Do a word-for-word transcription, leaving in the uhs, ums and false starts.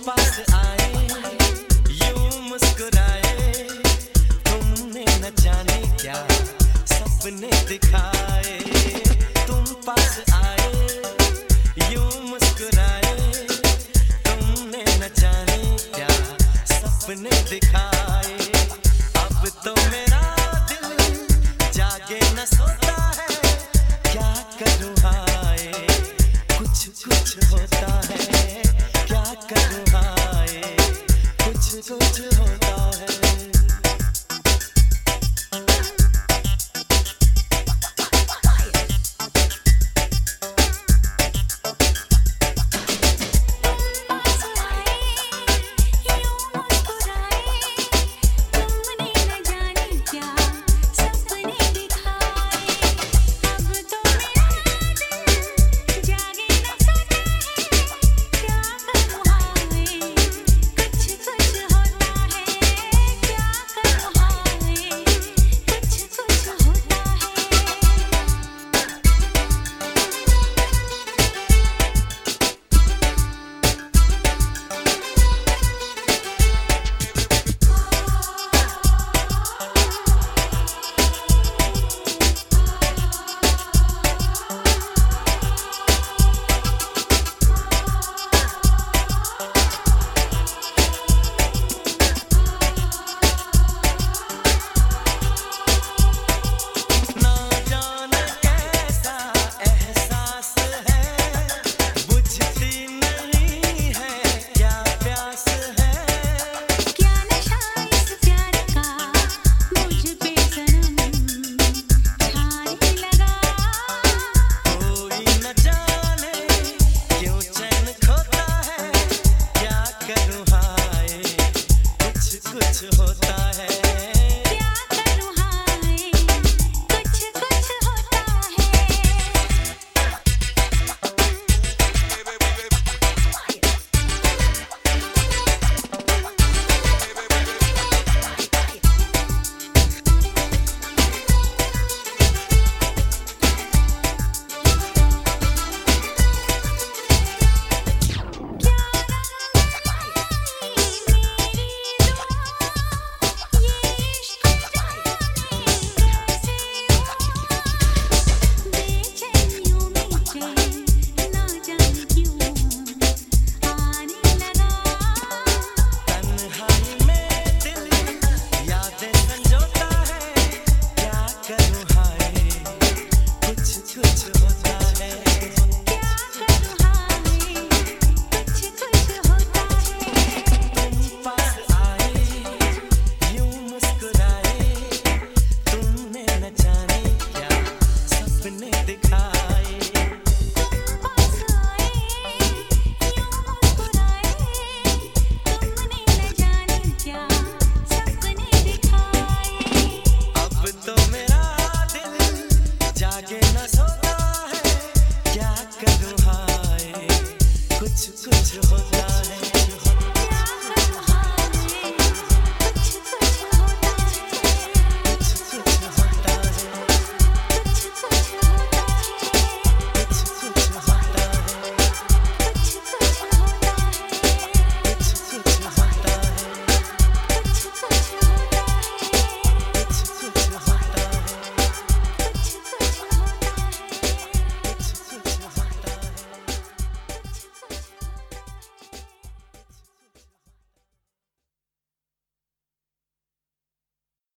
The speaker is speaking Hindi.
पास आए यूं मुस्कुराए, तुमने न जाने क्या सपने दिखाए। तुम पास आए यूं मुस्कुराए, तुमने न जाने क्या सपने दिखाए। अब तो मेरा दिल जागे न सोता है, क्या करूँ हाय कुछ कुछ होता है, क्या करूँ हाय कुछ कुछ होता है। कुछ होता है, क्या करूँ हाय कुछ कुछ होता कुछ कुछ होता है।